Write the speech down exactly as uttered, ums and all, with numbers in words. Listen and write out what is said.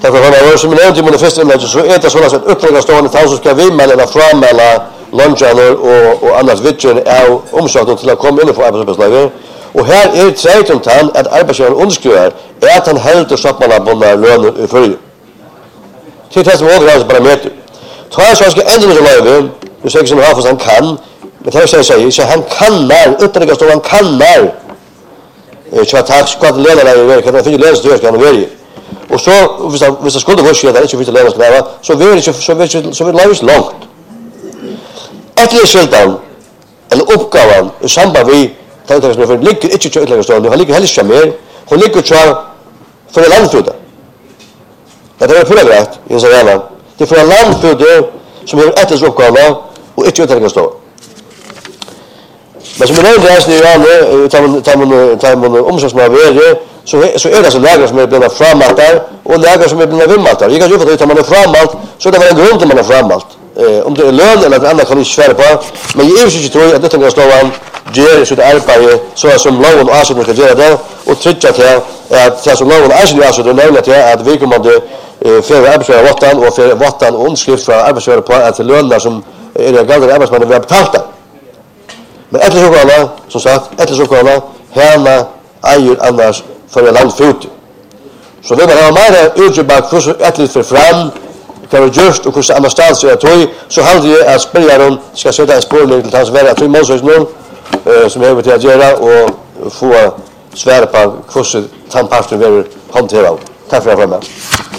Därför har man som nämnt i min första inlägg så är det så att uppdragsstående tal som ska vi mellan framälla lunchaner och och annars vitchen är omsatt till att komma in på arbetsplatsläge. Och här är det säkert han att arbetsgivaren underskriver är att han helt stoppar bonna löner i förr. Till det som också bara med. Tror jag så ska ändå så löve. Du säger som har han kan. Men det jag säger så han kan när uppdragsstående kan när. Jag tror att skott lönerna kan det lösa det kan vara. Och så hvis det, hvis det skulle vara det inte finns det längre skriva så vill det så vill så vill läggas långt. Ett skildan eller uppgåvan i samband med tilltagsna för ligger inte till utlägga stående han ligger helst mer hon ligger så för landföda. Det är fulla rätt i så gärna. Det är för landföda som har ett uppgåva och inte utlägga stå. Men som det är nu ja tar tar tar man omsorgsna värde så så är det så läger som är bland framåt där och läger som är bland vimmat där. Jag kan ju för att man är framåt så det var en grund till man är framåt. Eh om det är lön eller något annat kan jag svära på, men jag är ju inte tror att det kan stå an ger så det arbete så som lån och asset ska göra det och trycka till att det som lån och asset alltså det nämner till att vi kommer att för arbetsgivare vattan och för vattan och underskrift från arbetsgivare på att lönerna som är det gamla arbetsmannen vi har betalt. Men efter så kolla som sagt efter så kolla härna äger annars för landfot. Så det var mer utjebak för så ett lite för fram kan vi just och hur annars stans är toy så hade jag att spela dem ska sätta en spårning till hans värde till mål så nu som jag vill att göra och få svära på hur tandpasten vill hantera. Tack för att jag var med.